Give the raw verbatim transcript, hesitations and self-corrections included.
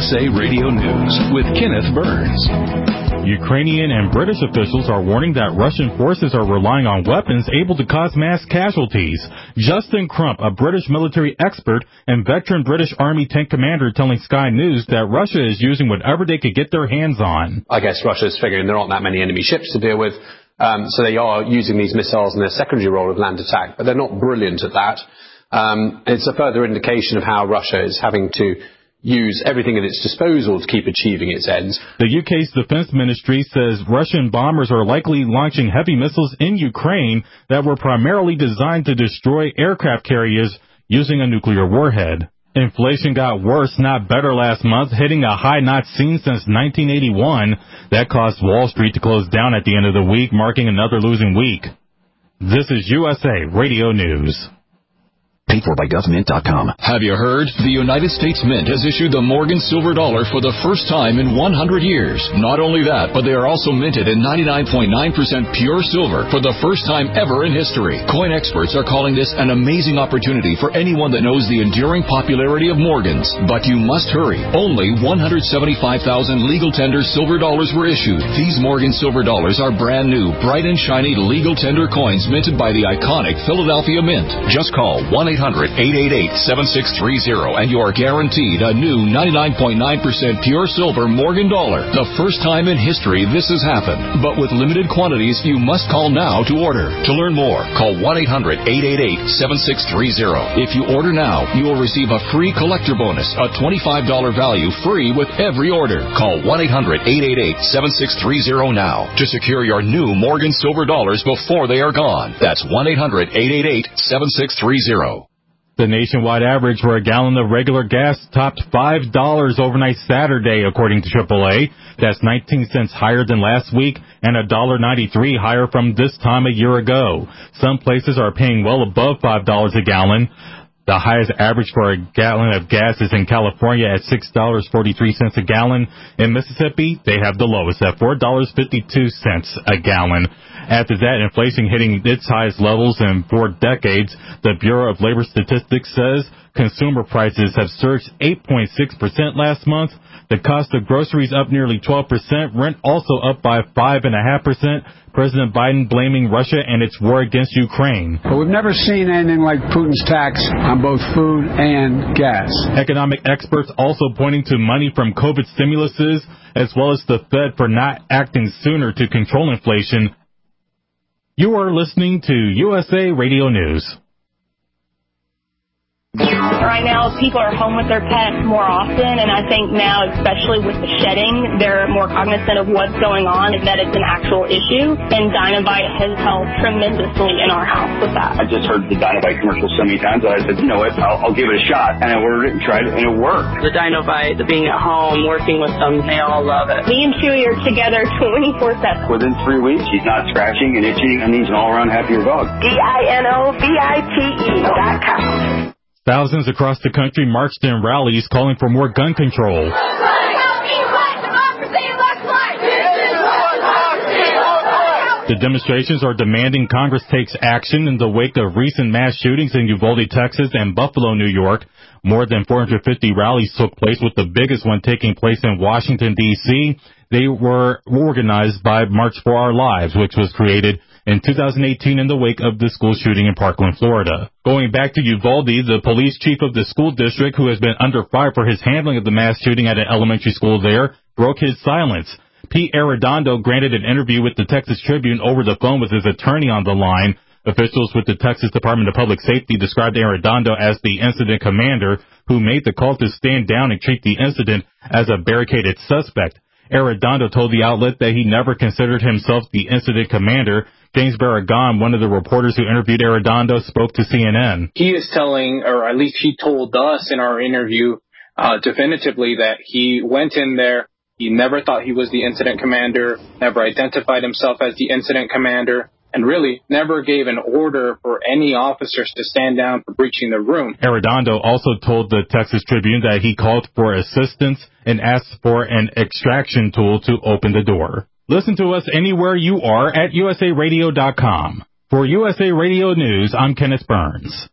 S A Radio News with Kenneth Burns. Ukrainian and British officials are warning that Russian forces are relying on weapons able to cause mass casualties. Justin Crump, a British military expert and veteran British Army tank commander, telling Sky News that Russia is using whatever they could get their hands on. I guess Russia's figuring there aren't that many enemy ships to deal with, um, so they are using these missiles in their secondary role of land attack, but they're not brilliant at that. Um, it's a further indication of how Russia is having to use everything at its disposal to keep achieving its ends. The U K's defense ministry says Russian bombers are likely launching heavy missiles in Ukraine that were primarily designed to destroy aircraft carriers using a nuclear warhead. Inflation got worse, not better, last month, hitting a high not seen since nineteen eighty-one. That caused Wall Street to close down at the end of the week, marking another losing week. This is U S A Radio News. Paid for by gov mint dot com. Have you heard? The United States Mint has issued the Morgan Silver Dollar for the first time in one hundred years. Not only that, but they are also minted in ninety-nine point nine percent pure silver for the first time ever in history. Coin experts are calling this an amazing opportunity for anyone that knows the enduring popularity of Morgans. But you must hurry. Only one hundred seventy-five thousand legal tender silver dollars were issued. These Morgan Silver Dollars are brand new, bright and shiny legal tender coins minted by the iconic Philadelphia Mint. Just call one eight hundred eight eight eight seven six three zero and you are guaranteed a new ninety-nine point nine percent pure silver Morgan dollar. The first time in history this has happened. But with limited quantities, you must call now to order. To learn more, call one eight hundred eight eight eight seven six three zero. If you order now, you will receive a free collector bonus, a twenty-five dollars value free with every order. Call one eight hundred eight eight eight seven six three zero now to secure your new Morgan Silver Dollars before they are gone. That's one eight hundred eight eight eight seven six three zero. The nationwide average for a gallon of regular gas topped five dollars overnight Saturday, according to triple A. That's nineteen cents higher than last week and one dollar ninety-three higher from this time a year ago. Some places are paying well above five dollars a gallon. The highest average for a gallon of gas is in California at six dollars and forty-three cents a gallon. In Mississippi, they have the lowest at four dollars and fifty-two cents a gallon. After that, inflation hitting its highest levels in four decades. The Bureau of Labor Statistics says consumer prices have surged eight point six percent last month. The cost of groceries up nearly twelve percent. Rent also up by five point five percent. President Biden blaming Russia and its war against Ukraine. But we've never seen anything like Putin's tax on both food and gas. Economic experts also pointing to money from COVID stimuluses, as well as the Fed for not acting sooner to control inflation. You are listening to U S A Radio News. Right now, people are home with their pets more often, and I think now, especially with the shedding, they're more cognizant of what's going on and that it's an actual issue, and Dinovite has helped tremendously in our house with that. I just heard the Dinovite commercial so many times that I said, you know what, I'll, I'll give it a shot, and I ordered it and tried it, and it worked. The Dinovite, the being at home, working with them, they all love it. Me and Chewy are together twenty-four seven. Within three weeks, he's not scratching and itching, and he's an all-around happier dog. D I N O V I T E dot com. Thousands across the country marched in rallies calling for more gun control. The demonstrations are demanding Congress takes action in the wake of recent mass shootings in Uvalde, Texas, and Buffalo, New York. More than four hundred fifty rallies took place, with the biggest one taking place in Washington, D C They were organized by March for Our Lives, which was created in two thousand eighteen in the wake of the school shooting in Parkland, Florida. Going back to Uvalde, the police chief of the school district, who has been under fire for his handling of the mass shooting at an elementary school there, broke his silence. Pete Arredondo granted an interview with the Texas Tribune over the phone with his attorney on the line. Officials with the Texas Department of Public Safety described Arredondo as the incident commander who made the call to stand down and treat the incident as a barricaded suspect. Arredondo told the outlet that he never considered himself the incident commander. James Barragan, one of the reporters who interviewed Arredondo, spoke to C N N. He is telling, or at least he told us in our interview uh, definitively, that he went in there, he never thought he was the incident commander, never identified himself as the incident commander, and really never gave an order for any officers to stand down for breaching the room. Arredondo also told the Texas Tribune that he called for assistance and asked for an extraction tool to open the door. Listen to us anywhere you are at U S A radio dot com. For U S A Radio News, I'm Kenneth Burns.